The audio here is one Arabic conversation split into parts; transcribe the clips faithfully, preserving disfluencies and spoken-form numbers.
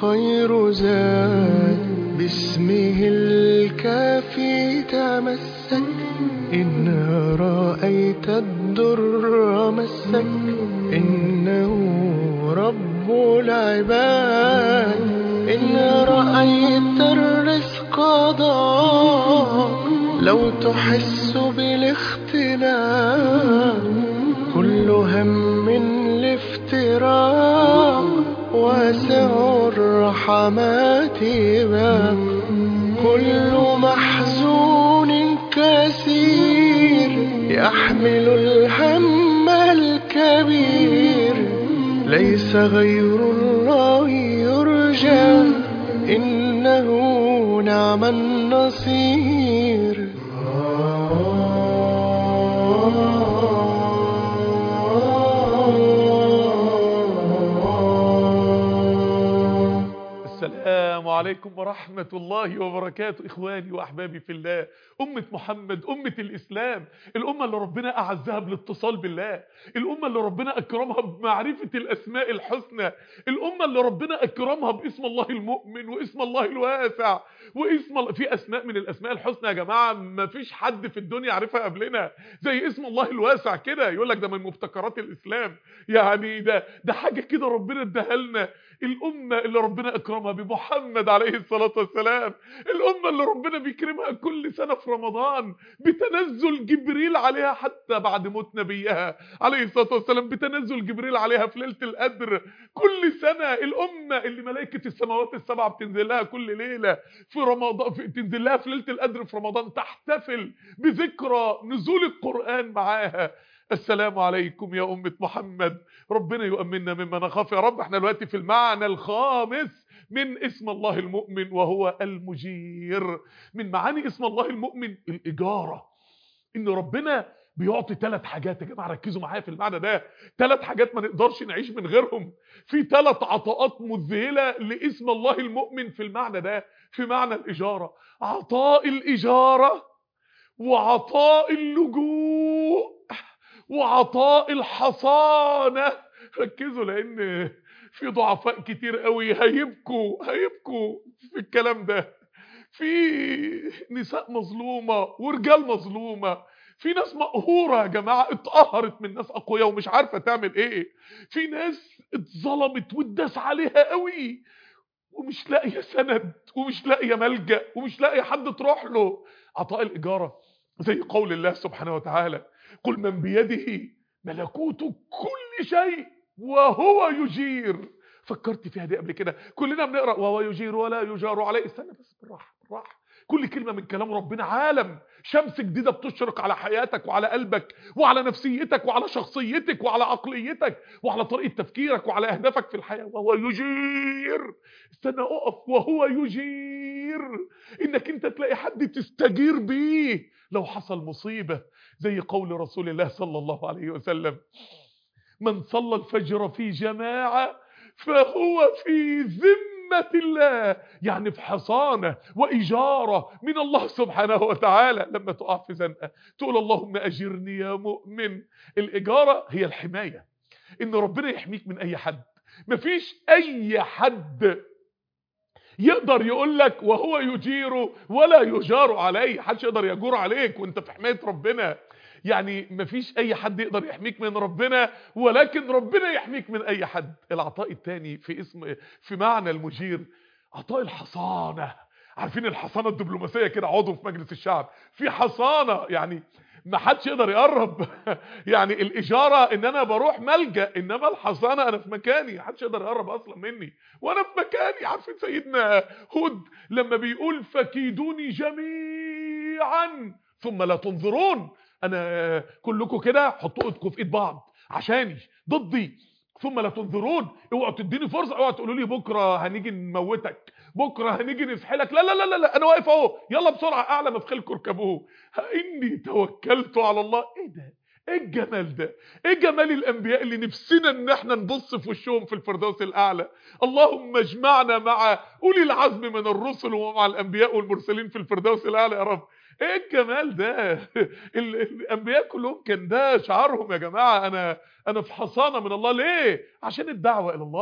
خير زاد، باسمه الكافي تمسك. إن رأيت الدر مسك، إنه رب العباد. إن رأيت الرزق ضاق، لو تحس بالاختلاف. كل هم الافتراق، واسع الرحمات باب. كل محزون كثير، يحمل الهم الكبير. ليس غير الله يرجى، إنه نعم النصير. السلام عليكم ورحمة الله وبركاته. إخواني وأحبابي في الله، أمة محمد، أمة الإسلام، الأمة اللي ربنا أعزها بالاتصال بالله، الأمة اللي ربنا أكرمها بمعرفة الأسماء الحسنى، الأمة اللي ربنا أكرمها باسم الله المؤمن واسم الله الواسع واسم الله. في أسماء من الأسماء الحسنى يا جماعة ما فيش حد في الدنيا يعرفها قبلنا، زي اسم الله الواسع كده، يقول لك ده من مبتكرات الإسلام. يعني ده ده حاجة كده ربنا اداها لنا. الأمة اللي ربنا أكرمها بمحمد عليه الصلاة والسلام، الأمة اللي ربنا بيكرمها كل سنة في رمضان بتنزل جبريل عليها حتى بعد موت نبيها عليه الصلاة والسلام، بتنزل جبريل عليها في ليلة القدر كل سنة. الأمة اللي ملائكة السماوات السبعة بتنزل لها كل ليلة في رمضان، في تنزل لها في ليلة القدر في رمضان، تحتفل بذكرى نزول القرآن معاها. السلام عليكم يا أمة محمد، ربنا يؤمننا مما نخاف يا رب. احنا دلوقتي في المعنى الخامس من اسم الله المؤمن، وهو المجير. من معاني اسم الله المؤمن الإجارة، إن ربنا بيعطي ثلاث حاجات. يا جماعة ركزوا معايا في المعنى ده، ثلاث حاجات ما نقدرش نعيش من غيرهم. في ثلاث عطاءات مذهلة لاسم الله المؤمن في المعنى ده، في معنى الإجارة: عطاء الإجارة، وعطاء اللجوء، وعطاء الحصانة. ركزوا لان في ضعفاء كتير قوي هيبكوا هيبكوا في الكلام ده. في نساء مظلومة ورجال مظلومة، في ناس مقهورة يا جماعة، اتقهرت من ناس اقوياء ومش عارفة تعمل ايه، في ناس اتظلمت واتداس عليها قوي ومش لاقية سند ومش لاقية ملجأ ومش لاقية حد تروح له. عطاء الإجارة زي قول الله سبحانه وتعالى: قل من بيده ملكوت كل شيء وهو يجير. فكرت فيها دي قبل كده؟ كلنا بنقرأ وهو يجير ولا يجار عليه. استنى بس، بالراحة بالراحة. كل كلمة من كلام ربنا عالم، شمس جديدة بتشرق على حياتك وعلى قلبك وعلى نفسيتك وعلى شخصيتك وعلى عقليتك وعلى طريقة تفكيرك وعلى أهدافك في الحياة. وهو يجير. استنى اقف، وهو يجير، انك انت تلاقي حد تستجير بيه لو حصل مصيبة، زي قول رسول الله صلى الله عليه وسلم: من صلى الفجر في جماعة فهو في ذمة الله، يعني في حصانة وإجارة من الله سبحانه وتعالى. لما تقع في زنقة تقول اللهم أجرني يا مؤمن. الإجارة هي الحماية، إن ربنا يحميك من أي حد. مفيش أي حد يقدر يقول لك وهو يجير ولا يجار عليه، حدش يقدر يجور عليك وانت في حماية ربنا. يعني مفيش اي حد يقدر يحميك من ربنا، ولكن ربنا يحميك من اي حد. العطاء الثاني في اسم في معنى المجير عطاء الحصانة. عارفين الحصانة الدبلوماسية كده، عضو في مجلس الشعب في حصانة، يعني ما حدش يقدر يقرب. يعني الإجارة ان انا بروح ملجأ، انما الحصانة انا في مكاني، ما حدش يقدر يقرب اصلا مني وانا في مكاني. عارفين سيدنا هود لما بيقول فكيدوني جميعا ثم لا تنظرون؟ انا كلكم كده حطوا ايدكم في ايد بعض عشاني ضدي ثم لا تنظرون. اوعوا تديني فرصه، اوعوا تقولوا لي بكره هنيجي نموتك، بكره هنيجي نسحلك. لا لا لا لا، انا واقف اهو، يلا بسرعه اعلى مفخلكم اركبوه، اني توكلت على الله. ايه ده؟ ايه الجمال ده؟ ايه جمال الانبياء اللي نفسنا ان احنا نبص في وشهم في الفردوس الاعلى. اللهم اجمعنا مع اولي العزم من الرسل ومع الانبياء والمرسلين في الفردوس الاعلى يا رب. ايه الجمال ده؟ الانبياء كلهم كان ده شعارهم يا جماعه، انا انا في حصانه من الله. ليه؟ عشان الدعوه الى الله،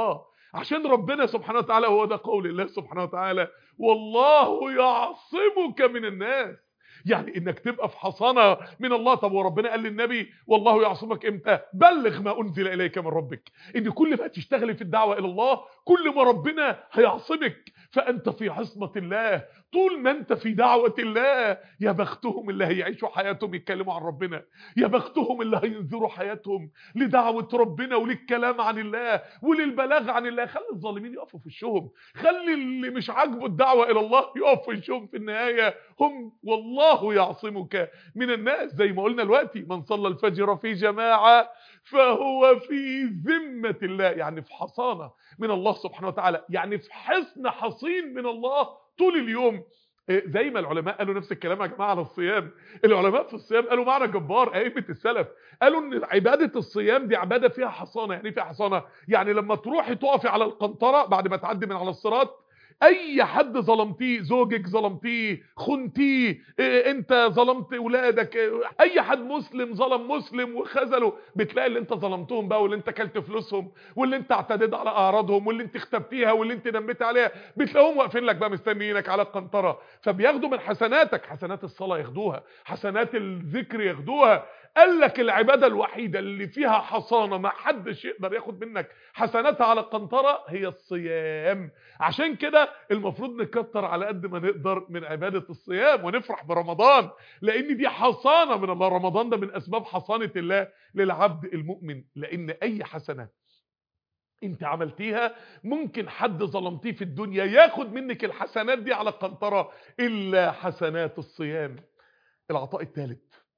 عشان ربنا سبحانه وتعالى، هو ده قول الله سبحانه وتعالى: والله يعصمك من الناس. يعني انك تبقى في حصانه من الله. طب وربنا قال للنبي والله يعصمك امتى؟ بلغ ما انزل اليك من ربك. ان كل ما تشتغلي في الدعوه الى الله كل ما ربنا هيعصمك، فانت في عصمه الله طول ما انت في دعوه الله. يا بختهم اللي هيعيشوا حياتهم يتكلموا عن ربنا، يا بختهم اللي هينذروا حياتهم لدعوه ربنا وللكلام عن الله وللبلاغ عن الله. خلي الظالمين يقفوا في وشهم، خلي اللي مش عاجبه الدعوه الى الله يقف في وشهم. في النهايه هم والله يعصمك من الناس. زي ما قلنا دلوقتي: من صلى الفجر في جماعه فهو في ذمه الله، يعني في حصانه من الله سبحانه وتعالى، يعني في حصن حصين من الله طول اليوم. زي ما العلماء قالوا نفس الكلام يا جماعه على الصيام. العلماء في الصيام قالوا معنى جبار، ائمه السلف قالوا ان عباده الصيام دي عباده فيها حصانه. يعني فيها حصانه، يعني لما تروحي تقفي على القنطره بعد ما تعدي من على الصراط، اي حد ظلمتيه، زوجك ظلمتيه، خنتيه، إيه انت ظلمت اولادك، إيه اي حد مسلم ظلم مسلم وخذله، بتلاقي اللي انت ظلمتهم بقى، واللي انت كلت فلوسهم، واللي انت اعتديت على اعراضهم، واللي انت اختبتيها، واللي انت نميت عليها، بتلاقيهم واقفين لك بقى مستنيينك على القنطره. فبياخدوا من حسناتك، حسنات الصلاه ياخدوها، حسنات الذكر ياخدوها. قال لك العباده الوحيده اللي فيها حصانه ما حدش يقدر ياخد منك حسناتها على القنطره هي الصيام. عشان كده المفروض نكتر على قد ما نقدر من عباده الصيام ونفرح برمضان، لان دي حصانه من الله. رمضان ده من اسباب حصانه الله للعبد المؤمن، لان اي حسنه انت عملتيها ممكن حد ظلمتيه في الدنيا ياخد منك الحسنات دي على القنطره، الا حسنات الصيام. العطاء الثالث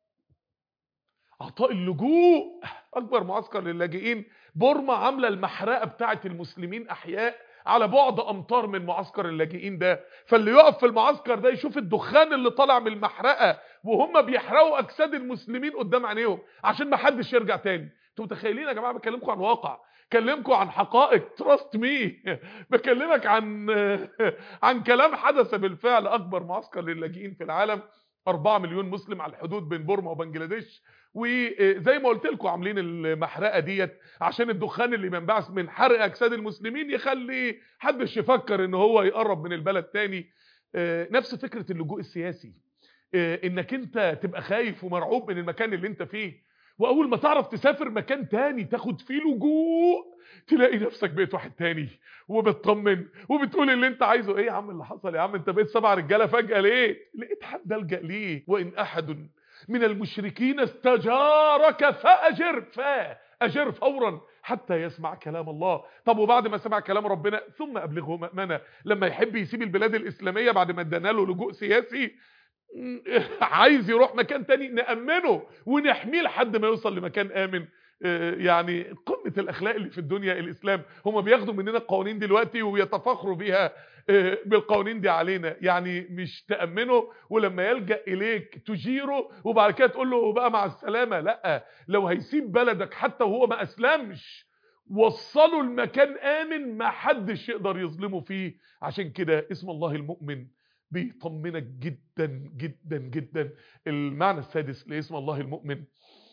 عطاء اللجوء. اكبر معسكر للاجئين بورما عامله المحرقه بتاعه المسلمين احياء على بعد امتار من معسكر اللاجئين ده. فاللي يقف في المعسكر ده يشوف الدخان اللي طالع من المحرقه وهم بيحرقوا اجساد المسلمين قدام عينيهم عشان ما حدش يرجع تاني. انتوا متخيلين يا جماعه؟ بكلمكم عن واقع، بكلمكم عن حقائق، تراست مي، بكلمك عن عن كلام حدث بالفعل. اكبر معسكر للاجئين في العالم، أربعة مليون مسلم على الحدود بين بورما وبنجلاديش. وزي ما قلت لكم عاملين المحرقه ديت عشان الدخان اللي بينبعث من حرق اجساد المسلمين يخلي حدش يفكر ان هو يقرب من البلد تاني. نفس فكره اللجوء السياسي، انك انت تبقى خايف ومرعوب من المكان اللي انت فيه، واول ما تعرف تسافر مكان تاني تاخد فيه لجوء تلاقي نفسك بقيت واحد تاني وبتطمن وبتقول اللي انت عايزه. ايه يا عم اللي حصل يا عم؟ انت بقيت سبع رجاله فجاه ليه؟ لقيت حد الجا ليه. وان احد من المشركين استجارك فاجر فاجر فورا حتى يسمع كلام الله. طب وبعد ما سمع كلام ربنا ثم ابلغه مأمنه. لما يحب يسيب البلاد الاسلاميه بعد ما ادانا له لجوء سياسي، عايز يروح مكان تاني، نأمنه ونحميه لحد ما يوصل لمكان آمن. يعني قمة الأخلاق اللي في الدنيا الإسلام. هم بياخدوا مننا القوانين دلوقتي ويتفاخروا بيها بالقوانين دي علينا. يعني مش تأمنه ولما يلجأ إليك تجيره وبعد كده تقول له بقى مع السلامة. لا، لو هيسيب بلدك حتى وهو ما أسلمش وصلوا المكان آمن ما حدش يقدر يظلمه فيه. عشان كده اسم الله المؤمن بيطمنك جدا جدا جدا. المعنى السادس لاسم الله المؤمن: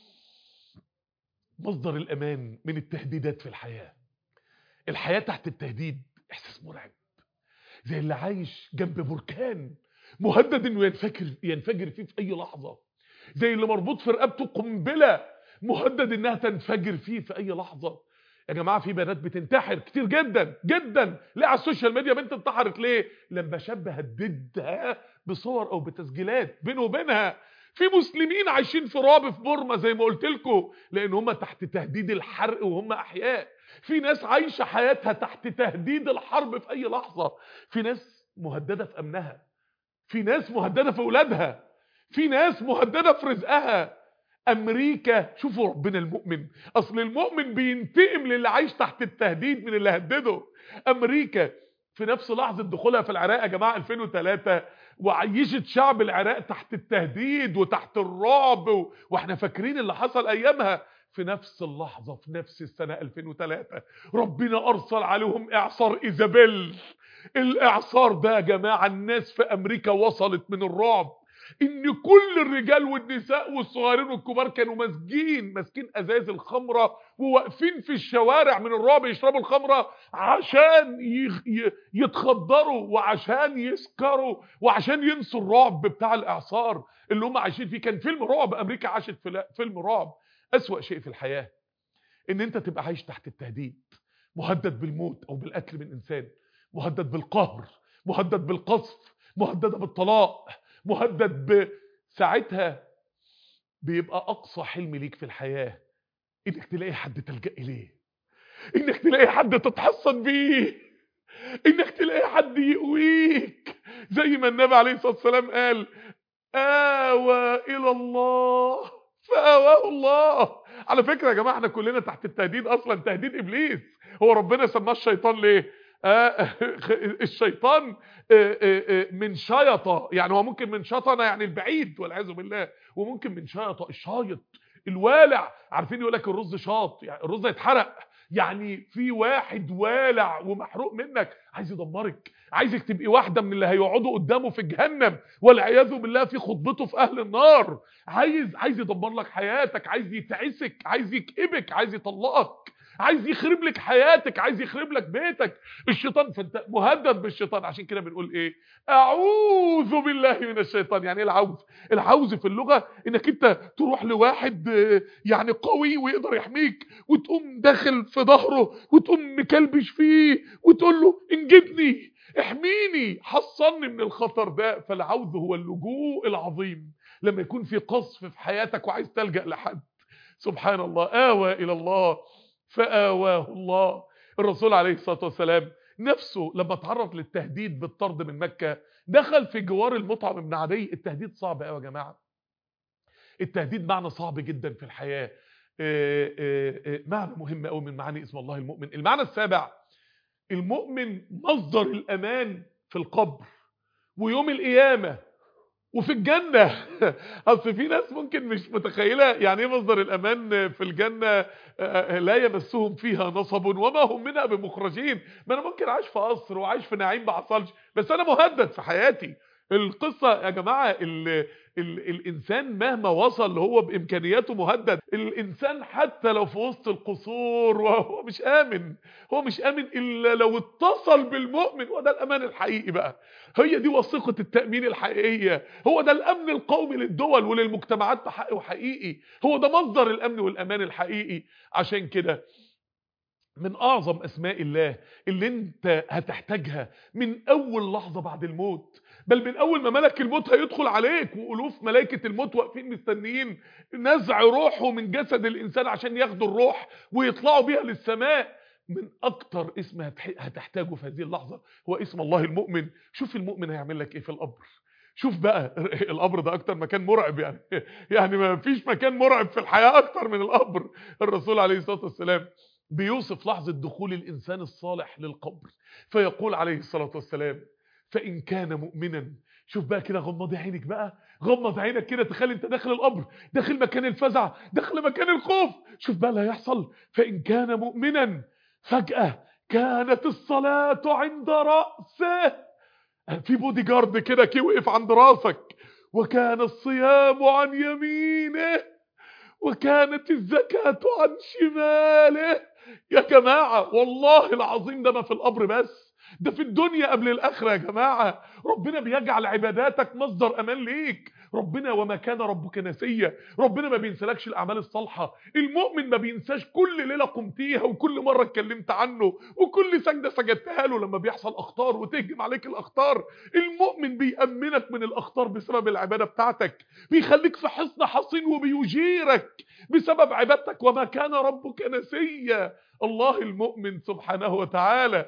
مصدر الأمان من التهديدات في الحياة. الحياة تحت التهديد إحساس مرعب، زي اللي عايش جنب بركان مهدد إنه ينفجر ينفجر فيه في أي لحظة، زي اللي مربوط في رقبته قنبلة مهدد إنها تنفجر فيه في أي لحظة. يا جماعه في بنات بتنتحر كتير جدا جدا. ليه على السوشيال ميديا بنت انتحرت؟ ليه؟ لما شاب هددها بصور او بتسجيلات بينه وبينها. في مسلمين عايشين في رعب في بورما زي ما قلت لكم، لان هم تحت تهديد الحرق وهم احياء. في ناس عايشه حياتها تحت تهديد الحرب في اي لحظه. في ناس مهدده في امنها، في ناس مهدده في اولادها، في ناس مهدده في رزقها. امريكا، شوفوا ربنا المؤمن، اصل المؤمن بينتقم للي عايش تحت التهديد من اللي هدده. امريكا في نفس لحظه دخولها في العراق يا جماعه ألفين وثلاثة وعيشت شعب العراق تحت التهديد وتحت الرعب و... واحنا فاكرين اللي حصل ايامها. في نفس اللحظه في نفس السنه ألفين وثلاثة ربنا ارسل عليهم اعصار ايزابيل. الاعصار ده يا جماعه الناس في امريكا وصلت من الرعب ان كل الرجال والنساء والصغيرين والكبار كانوا ماسكين ماسكين ازايز الخمره وواقفين في الشوارع من الرعب يشربوا الخمره عشان يتخدروا وعشان يسكروا وعشان ينسوا الرعب بتاع الاعصار اللي هم عايشين فيه. كان فيلم رعب، امريكا عاشت في فيلم رعب. اسوأ شيء في الحياه ان انت تبقى عايش تحت التهديد، مهدد بالموت او بالقتل من انسان، مهدد بالقهر، مهدد بالقذف، مهدده بالطلاق، مهدد ب ساعتها بيبقى اقصى حلم ليك في الحياه انك تلاقي حد تلجأ اليه، انك تلاقي حد تتحصن بيه، انك تلاقي حد يقويك. زي ما النبي عليه الصلاه والسلام قال: آوى الى الله فآواه الله. على فكره يا جماعه احنا كلنا تحت التهديد، اصلا تهديد ابليس. هو ربنا سماه الشيطان ليه؟ آه الشيطان آه آه من شيطه، يعني هو ممكن من شطنه يعني البعيد والعياذ بالله، وممكن من شيطه الشايط الوالع. عارفين يقول لك الرز شاط، يعني الرز يتحرق، يعني في واحد والع ومحروق منك عايز يدمرك، عايزك تبقي واحده من اللي هيقعدوا قدامه في جهنم والعياذ بالله في خطبته في اهل النار. عايز عايز يدمر لك حياتك، عايز يتعسك، عايز يكئبك، عايز يطلقك، عايز يخرب لك حياتك، عايز يخرب لك بيتك. الشيطان، فانت مهدد بالشيطان. عشان كده بنقول ايه؟ اعوذ بالله من الشيطان. يعني ايه العوذ؟ العوذ في اللغه انك انت تروح لواحد يعني قوي ويقدر يحميك، وتقوم داخل في ظهره وتقوم مكلبش فيه وتقول له انجدني، احميني، حصني من الخطر ده. فالعوذ هو اللجوء العظيم لما يكون في قصف في حياتك وعايز تلجأ لحد. سبحان الله. آوى إلى الله فآواه الله. الرسول عليه الصلاة والسلام نفسه لما تعرض للتهديد بالطرد من مكة دخل في جوار المطعم بن عدي. التهديد صعب قوي يا جماعة، التهديد معنى صعب جدا في الحياة، معنى مهم قوي من معاني اسم الله المؤمن. المعنى السابع: المؤمن مصدر الأمان في القبر ويوم القيامة وفي الجنة. اصل في ناس ممكن مش متخيله يعني ايه مصدر الامان في الجنه. لا يمسهم فيها نصب وما هم منها بمخرجين. ما انا ممكن عايش في قصر وعايش في نعيم ما حصلش، بس انا مهدد في حياتي. القصه يا جماعه ال ال الانسان مهما وصل هو بامكانياته مهدد. الانسان حتى لو في وسط القصور وهو مش امن، هو مش امن الا لو اتصل بالمؤمن. وده الامان الحقيقي بقى، هي دي وثيقه التامين الحقيقيه، هو ده الامن القومي للدول وللمجتمعات بحق وحقيقي، هو ده مصدر الامن والامان الحقيقي. عشان كده من اعظم اسماء الله اللي انت هتحتاجها من اول لحظه بعد الموت، بل من اول ما ملك الموت هيدخل عليك والوف ملائكه الموت واقفين مستنيين نزع روحه من جسد الانسان عشان ياخدوا الروح ويطلعوا بيها للسماء. من اكتر اسم هتحتاجه في هذه اللحظه هو اسم الله المؤمن. شوف المؤمن هيعمل لك ايه في القبر. شوف بقى القبر ده اكتر مكان مرعب، يعني يعني ما فيش مكان مرعب في الحياه اكتر من القبر. الرسول عليه الصلاه والسلام بيوصف لحظه دخول الانسان الصالح للقبر فيقول عليه الصلاه والسلام: فان كان مؤمنا. شوف بقى كده، غمض عينك بقى، غمض عينك كده، تخيل انت داخل القبر، داخل مكان الفزع، داخل مكان الخوف. شوف بقى اللي هيحصل: فان كان مؤمنا فجأة كانت الصلاة عند رأسه، في بودي جارد كده كي وقف عند راسك، وكان الصيام عن يمينه، وكانت الزكاة عن شماله. يا جماعة والله العظيم ده ما في القبر بس، ده في الدنيا قبل الآخرة يا جماعة. ربنا بيجعل عباداتك مصدر أمان ليك. ربنا وما كان ربك نسيا، ربنا ما بينسلكش الأعمال الصالحة. المؤمن ما بينساش كل ليلة قمتيها وكل مرة اتكلمت عنه وكل سجدة سجدتها له لما بيحصل أخطار وتهجم عليك الأخطار. المؤمن بيأمنك من الأخطار بسبب العبادة بتاعتك، بيخليك في حصن حصين وبيجيرك بسبب عبادتك. وما كان ربك نسيا. الله المؤمن سبحانه وتعالى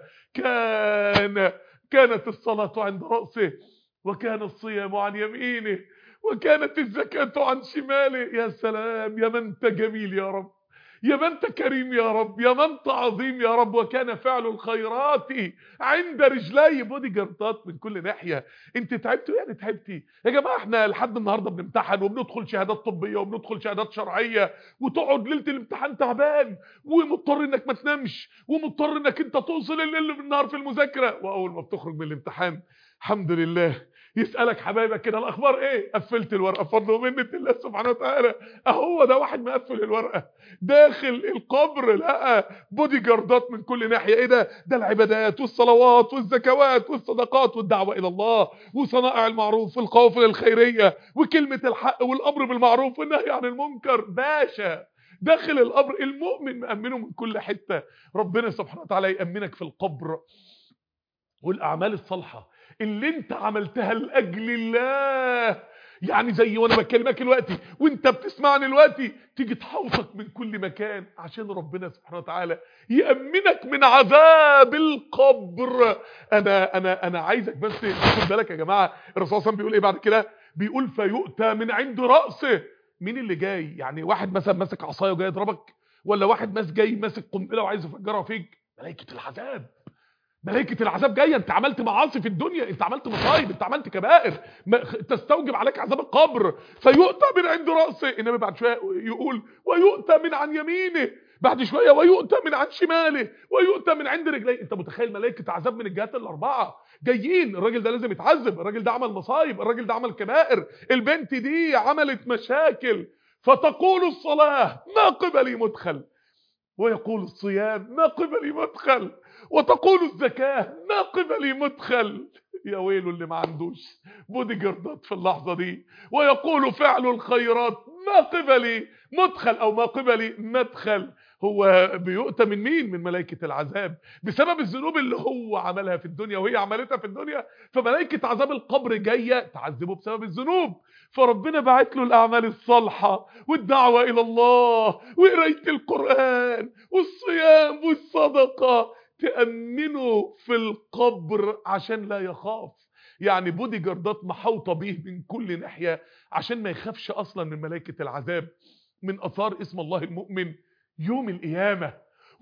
كان كانت الصلاة عند رأسه، وكان الصيام عن يمينه، وكانت الزكاة عن شماله. يا سلام، يا من انت جميل يا رب، يا من انت كريم يا رب، يا من انت عظيم يا رب. وكان فعل الخيرات عند رجلي. بودي جاردات من كل ناحيه. انت تعبتوا يعني تعبتي يا جماعه. احنا لحد النهارده بنمتحن وبندخل شهادات طبيه وبندخل شهادات شرعيه، وتقعد ليله الامتحان تعبان ومضطر انك ما تنامش ومضطر انك انت توصل الليل بالنهار في المذاكره، واول ما بتخرج من الامتحان الحمد لله يسألك حبايبك كده الاخبار ايه؟ قفلت الورقه بفضل ومنه الله سبحانه وتعالى. اهو ده واحد مقفل الورقه داخل القبر لقى بودي جاردات من كل ناحيه. ايه ده؟ ده العبادات والصلوات والزكوات والصدقات والدعوه الى الله وصنائع المعروف والقوافل الخيريه وكلمه الحق والامر بالمعروف والنهي عن المنكر. باشا داخل القبر المؤمن مأمنه من كل حته. ربنا سبحانه وتعالى يأمنك في القبر. والاعمال الصالحه اللي انت عملتها لاجل الله، يعني زي وانا بكلمك دلوقتي وانت بتسمعني دلوقتي تيجي تحوطك من كل مكان عشان ربنا سبحانه وتعالى يأمنك من عذاب القبر. انا انا انا عايزك بس خد بالك يا جماعه. الرسول صلى الله عليه وسلم بيقول ايه بعد كده؟ بيقول فيؤتى من عند رأسه. مين اللي جاي؟ يعني واحد مثلا ماسك عصايه وجاي يضربك، ولا واحد ماس جاي ماسك قنبله وعايز يفجرها فيك؟ ملائكه العذاب. ملائكة العذاب جاية. انت عملت معاصي في الدنيا، انت عملت مصايب، انت عملت كبائر تستوجب عليك عذاب القبر. فيؤتى من عند رأسه. النبي بعد شوية يقول ويؤتى من عن يمينه، بعد شوية ويؤتى من عن شماله، ويؤتى من عند رجليه. انت متخيل ملائكة عذاب من الجهات الاربعة جايين؟ الراجل ده لازم يتعذب، الراجل ده عمل مصايب، الراجل ده عمل كبائر، البنت دي عملت مشاكل. فتقول الصلاة ما قبلي مدخل، ويقول الصيام ما قبلي مدخل، وتقول الزكاة ما قبلي مدخل. يا ويله اللي ما عندوش بودي جاردات في اللحظة دي. ويقول فعل الخيرات ما قبلي مدخل او ما قبلي مدخل. هو بيؤتى من مين؟ من ملائكة العذاب بسبب الذنوب اللي هو عملها في الدنيا وهي عملتها في الدنيا. فملائكة عذاب القبر جاية تعذبه بسبب الذنوب. فربنا بعت له الاعمال الصالحة والدعوة الى الله وقراية القرآن والصيام والصدقة تأمنه في القبر عشان لا يخاف. يعني بودي جاردات محوطة به من كل ناحية عشان ما يخافش اصلا من ملائكة العذاب. من اثار اسم الله المؤمن يوم القيامة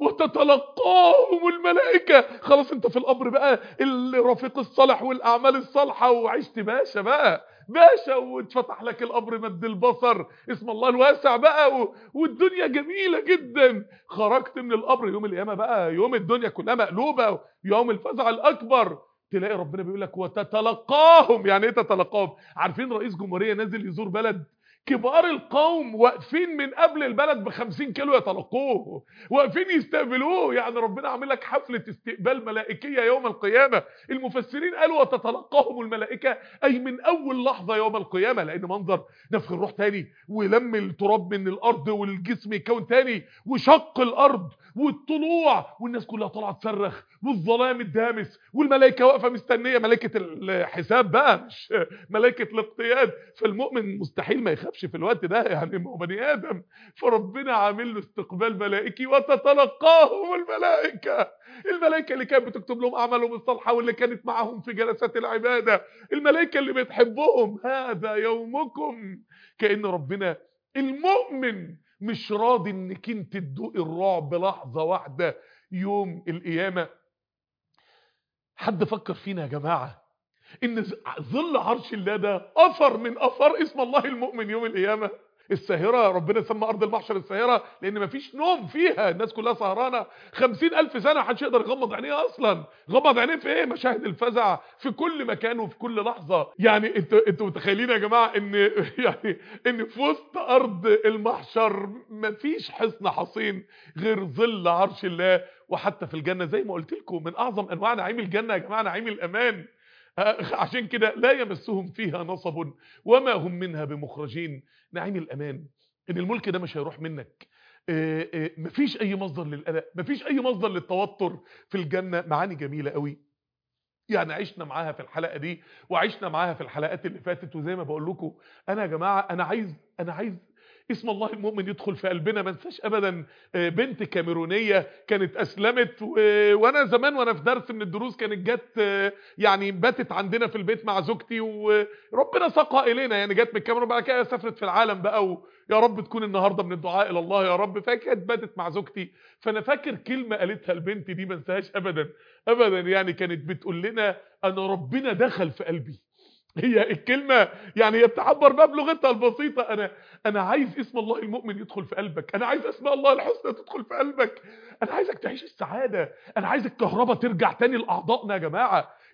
وتتلقاهم الملائكة. خلاص انت في القبر بقى الرفيق الصالح والاعمال الصالحة وعشت باشا بقى باشا، واتفتح لك القبر مد البصر اسم الله الواسع بقى، والدنيا جميلة جدا. خرجت من القبر يوم القيامة بقى يوم الدنيا كلها مقلوبة، يوم الفزع الاكبر. تلاقي ربنا بيقول لك وتتلقاهم. يعني ايه تتلقاهم؟ عارفين رئيس جمهورية نازل يزور بلد، كبار القوم واقفين من قبل البلد بخمسين كيلو يتلقوه، واقفين يستقبلوه. يعني ربنا عامل لك حفلة استقبال ملائكية يوم القيامة. المفسرين قالوا وتتلقاهم الملائكة أي من أول لحظة يوم القيامة، لأن منظر نفخ الروح تاني ولم التراب من الأرض والجسم يكون تاني وشق الأرض والطلوع والناس كلها طالعه تصرخ والظلام الدامس والملائكه واقفه مستنيه، ملائكه الحساب بقى مش ملائكه الاقتياد. فالمؤمن مستحيل ما يخافش في الوقت ده، يعني هو بني ادم. فربنا عامل له استقبال ملائكي وتتلقاهم الملائكه. الملائكه اللي كانت بتكتب لهم اعمالهم الصالحه واللي كانت معاهم في جلسات العباده، الملائكه اللي بتحبهم. هذا يومكم. كأن ربنا المؤمن مش راضي انك انت تدوقي الرعب لحظه واحده يوم القيامه. حد فكر فينا يا جماعه ان ظل عرش الله ده اثر من اثار اسم الله المؤمن يوم القيامه؟ الساهرة ربنا سمى أرض المحشر الساهرة لأن مفيش نوم فيها، الناس كلها سهرانة خمسين ألف سنة محدش يقدر يغمض عينيه أصلا. غمض عينيه في إيه؟ مشاهد الفزع في كل مكان وفي كل لحظة. يعني انتوا انتوا متخيلين يا جماعة إن يعني إن في وسط أرض المحشر مفيش حصن حصين غير ظل عرش الله. وحتى في الجنة زي ما قلت لكم من أعظم أنواع نعيم الجنة يا جماعة نعيم الأمان. عشان كده لا يمسهم فيها نصب وما هم منها بمخرجين. نعيم الامان ان الملك ده مش هيروح منك. مفيش اي مصدر للقلق، مفيش اي مصدر للتوتر في الجنه. معاني جميله قوي يعني عشنا معاها في الحلقه دي وعشنا معاها في الحلقات اللي فاتت. وزي ما بقول لكم انا يا جماعه انا عايز انا عايز اسم الله المؤمن يدخل في قلبنا. ما انساش ابدا بنت كاميرونيه كانت اسلمت و... وانا زمان وانا في درس من الدروس كانت جت يعني باتت عندنا في البيت مع زوجتي وربنا ساقها الينا، يعني جت من الكاميرون بعد كده سافرت في العالم بقى و... يا رب تكون النهارده من الدعاء الى الله يا رب. فكانت باتت مع زوجتي، فانا فاكر كلمه قالتها البنت دي ما انساهاش ابدا ابدا. يعني كانت بتقول لنا انا ربنا دخل في قلبي. هي الكلمه يعني هي بتعبر بقى بلغتها البسيطه. انا انا عايز اسم الله المؤمن يدخل في قلبك، انا عايز اسماء الله الحسنى تدخل في قلبك، انا عايزك تعيش السعاده، انا عايز الكهرباء ترجع تاني لاعضائنا يا جماعه.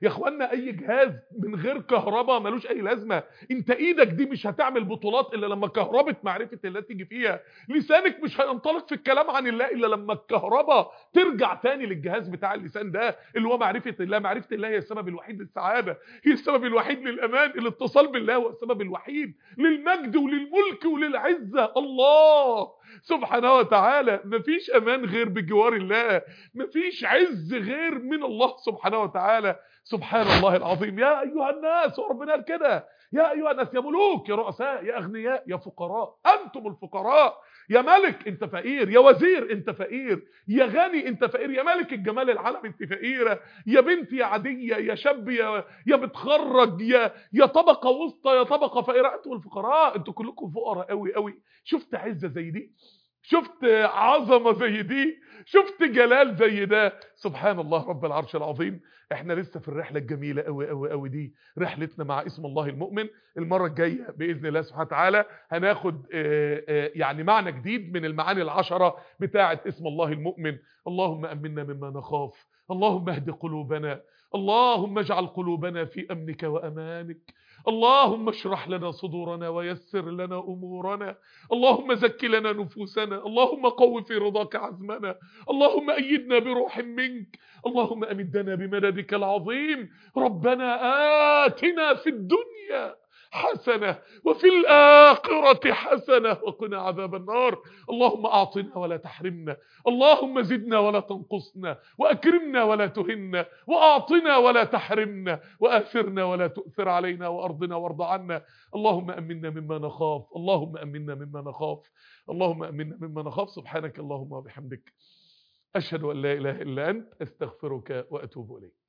يا اخوانا اي جهاز من غير كهرباء ملوش اي لازمه. انت ايدك دي مش هتعمل بطولات الا لما كهرباء معرفه الله تيجي فيها. لسانك مش هينطلق في الكلام عن الله الا لما الكهرباء ترجع تاني للجهاز بتاع اللسان ده اللي هو معرفه الله. معرفه الله هي السبب الوحيد للسعاده، هي السبب الوحيد للامان. الاتصال بالله هو السبب الوحيد للمجد وللملك وللعزه. الله سبحانه وتعالى مفيش امان غير بجوار الله، مفيش عز غير من الله سبحانه وتعالى. سبحان الله العظيم. يا ايها الناس، وربنا قال كده، يا ايها الناس، يا ملوك، يا رؤساء، يا اغنياء، يا فقراء، انتم الفقراء. يا ملك انت فقير، يا وزير انت فقير، يا غني انت فقير، يا ملك الجمال العالم انت فقيره، يا بنت يا عاديه، يا شاب، يا يا بتخرج، يا يا طبقه وسطى، يا طبقه فقيره، انتم الفقراء. انتوا كلكم فقراء قوي قوي. شفت عزه زي دي؟ شفت عظمه زي دي؟ شفت جلال زي ده؟ سبحان الله رب العرش العظيم. احنا لسه في الرحله الجميله قوي قوي قوي دي، رحلتنا مع اسم الله المؤمن. المره الجايه باذن الله سبحانه وتعالى هناخد آآ آآ يعني معنى جديد من المعاني العشره بتاعه اسم الله المؤمن. اللهم امنا مما نخاف، اللهم اهد قلوبنا، اللهم اجعل قلوبنا في امنك وامانك، اللهم اشرح لنا صدورنا ويسر لنا امورنا، اللهم زك لنا نفوسنا، اللهم قو في رضاك عزمنا، اللهم ايدنا بروح منك، اللهم امدنا بمددك العظيم. ربنا آتنا في الدنيا حسنة وفي الآخرة حسنة وقنا عذاب النار. اللهم أعطنا ولا تحرمنا، اللهم زدنا ولا تنقصنا، وأكرمنا ولا تهنا، وأعطنا ولا تحرمنا، وآثرنا ولا تؤثر علينا، وأرضنا وارض عنا. اللهم أمنا مما نخاف، اللهم أمنا مما نخاف، اللهم أمنا مما نخاف. سبحانك اللهم وبحمدك، أشهد أن لا إله إلا أنت، أستغفرك وأتوب إليك.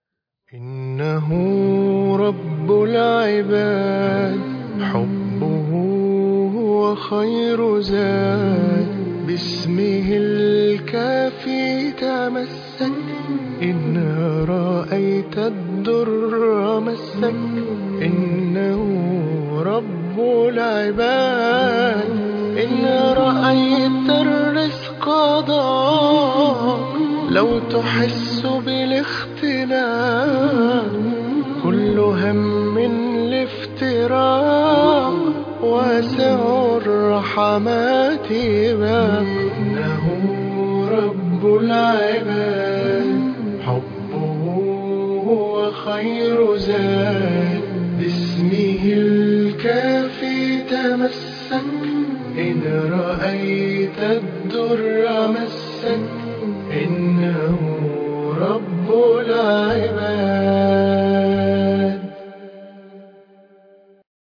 إنه رب العباد، حبه هو خير زاد، باسمه الكافي تمسك، إن رأيت الدر مسك. إنه رب العباد، إن رأيت الرزق ضاق، لو تحس بالاختلاف، كل هم الافتراق، واسع الرحمات باب. إنه رب العباد، حبه هو خير زاد، باسمه الكافي تمسك، إن رأيت الدر مسك.